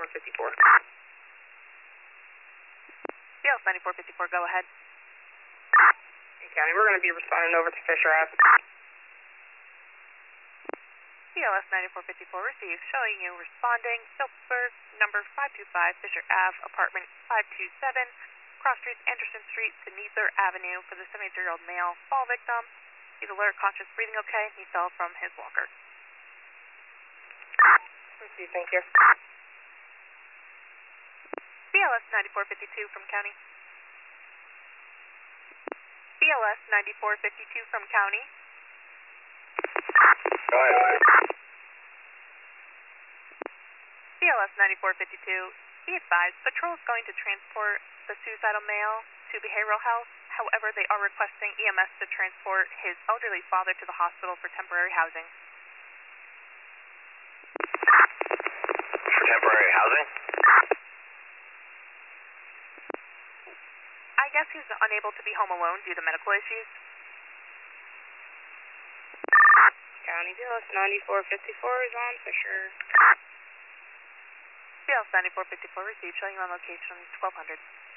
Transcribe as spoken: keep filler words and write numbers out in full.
ninety-four fifty-four. B L S ninety-four fifty-four, go ahead. Hey, County, we're going to be responding over to Fisher Ave. B L S ninety-four fifty-four received, showing you responding, Phillipsburg, number five two five, Fisher Ave, apartment five two seven, cross streets Anderson Street to Needler Avenue for the seventy-three-year-old male fall victim. He's alert, conscious, breathing okay. He fell from his walker. Received, thank you. B L S ninety-four fifty-two from County. B L S ninety-four fifty-two from County. Go ahead. B L S ninety-four fifty-two, be advised, patrol is going to transport the suicidal male to behavioral health. However, they are requesting E M S to transport his elderly father to the hospital for temporary housing. For temporary housing? I guess he's unable to be home alone due to medical issues. County, B L S ninety-four fifty-four is on Fisher. B L S ninety-four fifty-four received, showing you on location twelve hundred.